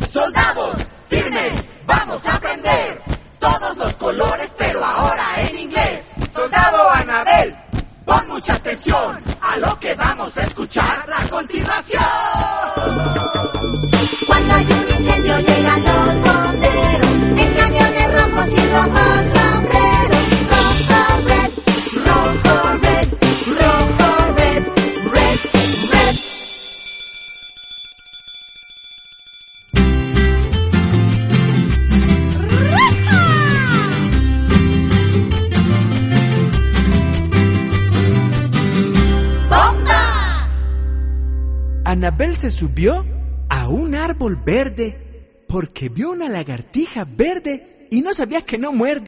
Soldados, firmes, vamos a aprender todos los colores, pero ahora en inglés. Soldado Anabel, pon mucha atención a lo que vamos a escuchar a continuación. Cuando hay un incendio llegan los bomberos en camiones rojos y rojos sombreros. Rojo, red, rojo, red, rojo, red, red, red. ¡Bomba! Anabel se subió a un árbol verde porque vio una lagartija verde y no sabía que no muerde.